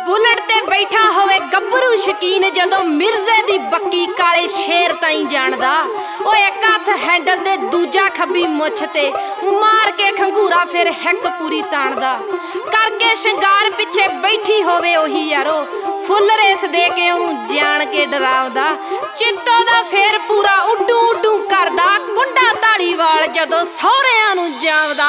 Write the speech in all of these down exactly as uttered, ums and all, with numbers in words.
Bullet ते बैठा होवे गब्बरू शकीन जदों मिर्जे दी बक्की काले शेर ताईं जानदा। ओ एक हथ हैंडल ते दूजा खब्बी मुछ ते मार के खंगूरा फिर हिक पूरी ताणदा। करके शंगार पिछे बैठी होवे ओही यारो फुल रेस दे के ओनू जान के डरावदा। चित्तो दा फेर पूरा उड्डू उड्डू करदा कुंडा धालीवाल जदों सौहरिਆਂ नू जावदा।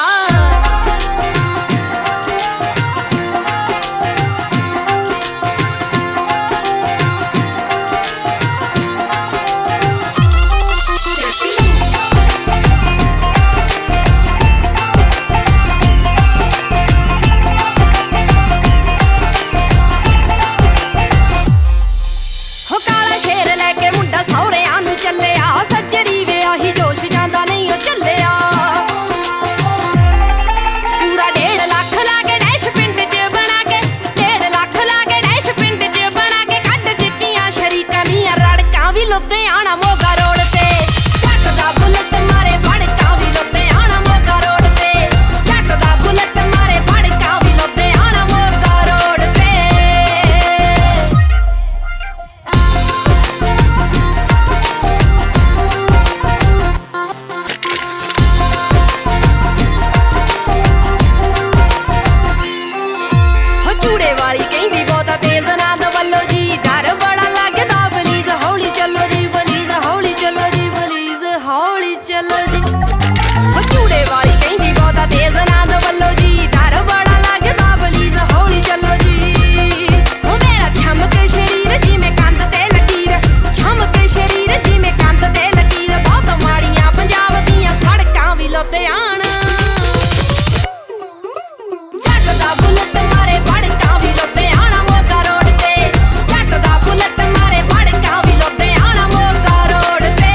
सौहरिਆਂ ਨੂੰ ਚੱਲਿਆ ਸੱਜਰੀ ਵੇ ਆਹੀ ਜੋਸ਼ ਜਾਂਦਾ ਨਹੀਂ ਉਹ ਚੱਲਿਆ। ਪੂਰਾ ਡੇਢ ਲੱਖ ਲਾ ਕੇ ਡੈਸ਼ ਪਿੰਡ 'ਚ ਬਣਾ ਕੇ ਡੇਢ ਲੱਖ ਲਾ ਕੇ ਡੈਸ਼ ਪਿੰਡ 'ਚ ਬਣਾ ਕੇ ਕੱਢ ਦਿੱਤੀਆਂ ਸ਼ਰੀਕਾਂ ਦੀਆਂ ਰੜਕਾਂ ਵੀ ਲੁਧਿਆਣਾ ਮੋਗਾ ਰੋਡ ਤੇ। ਜੱਟ ਦਾ ਬੁਲਟ ਮਾਰੇ ਭੜਕਾਂ ਵੀ ਲੁਧਿਆਣਾ ਮੋਗਾ ਰੋਡ ਤੇ। ਜੱਟ ਦਾ ਬੁਲਟ ਮਾਰੇ ਭੜਕਾਂ ਵੀ ਲੁਧਿਆਣਾ ਮੋਗਾ ਰੋਡ ਤੇ। ਚੂੜੇ ਵਾਲੀ ਕਹਿੰਦੀ ਬਹੁਤਾ ਤੇਜ਼ ਨਾ ਦਵੱਲੋ ਜੀ ਡਰ ਬੜਾ ਲੱਗਦਾ ਪਲੀਜ਼ ਹੌਲੀ ਚੱਲੋ ਜੀ ਪਲੀਜ਼ ਹੌਲੀ ਚੱਲੋ ਜੀ ਪਲੀਜ਼ ਹੌਲੀ ਚੱਲੋ ਜੀ। ਉਹ ਚੂੜੇ ਵਾਲੀ ਕਹਿੰਦੀ ਬਹੁਤਾ ਤੇਜ਼ ਨਾ ਦਵੱਲੋ ਜੀ ਡਰ ਬੜਾ ਲੱਗਦਾ ਪਲੀਜ਼ ਹੌਲੀ ਚੱਲੋ ਜੀ। ਉਹ ਮੇਰਾ ਛਮਕ ਸ਼ਰੀਰ ਜਿਵੇਂ ਕੰਧ ਤੇ ਲਕੀਰ ਛਮਕ ਸ਼ਰੀਰ ਜਿਵੇਂ ਕੰਧ ਤੇ ਲਕੀਰ ਬਹੁਤ ਮਾੜੀਆਂ ਪੰਜਾਬ ਦੀਆਂ ਸੜਕਾਂ ਵੀ ਲੁਧਿਆਣਾ। ਜੱਟ ਦਾ ਬੁਲਟ ਮਾਰੇ ਭੜਕਾਂ ਵੀ ਲੁਧਿਆਣਾ ਮੋਗਾ ਰੋਡ ਤੇ। ਜੱਟ ਦਾ ਬੁਲਟ ਮਾਰੇ ਭੜਕਾਂ ਵੀ ਲੁਧਿਆਣਾ ਮੋਗਾ ਰੋਡ ਤੇ।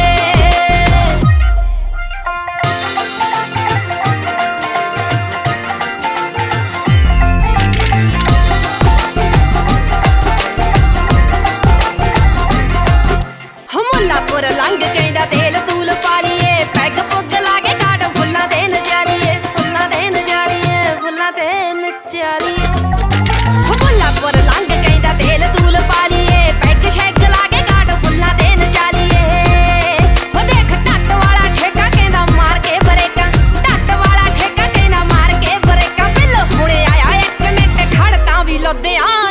ਮੁੱਲਾਪੁਰ ਲੰਘ ਕਹਿੰਦਾ ਤੇਲ ਤੂਲ ਪਾ ਲਈਏ ਪੈਗ ਪੁੱਗ ਲਾ ਕੇ ਕਾਟ ਫੁੱਲਾਂ ਦੇ ਨਚਾਲੀਏ ਫੁੱਲਾਂ ਦੇ ਨਚਾਲੀਏ ਫੁੱਲਾਂ ਤੇ ਨਚਾਲੀਏ। ਮੁੱਲਾਪੁਰ ਲੰਘ ਕਹਿੰਦਾ ਤੇਲ ਤੂਲ ਪਾ ਲਈਏ ਪੈਗ ਸ਼ੈਗ ਲਾ ਕੇ ਕਾਟ ਫੁੱਲਾਂ ਤੇ ਨਚਾਲੀਏ। ਉਹ ਦੇਖ ਟੱਟ ਵਾਲਾ ਠੇਕਾ ਕਹਿੰਦਾ ਮਾਰ ਕੇ ਬਰੇਕਾਂ ਟੱਟ ਵਾਲਾ ਠੇਕਾ ਕਹਿੰਦਾ ਮਾਰ ਕੇ ਬਰੇਕਾਂ ਬਿੱਲ ਹੁਣੇ ਆਇਆ ਇੱਕ ਮਿੰਟ ਖੜ ਤਾਂ ਵੀ ਲੁਧਿਆਣਾ।